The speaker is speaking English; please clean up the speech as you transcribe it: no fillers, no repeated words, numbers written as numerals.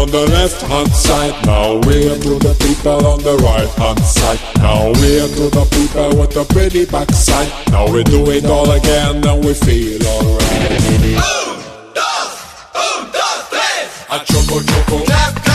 on the left hand side. Now wave to the people on the right hand side. Now wave to the people with the pretty backside. Now we do it all again and we feel alright. Un, dos, tres. A choco choco. Clap, clap.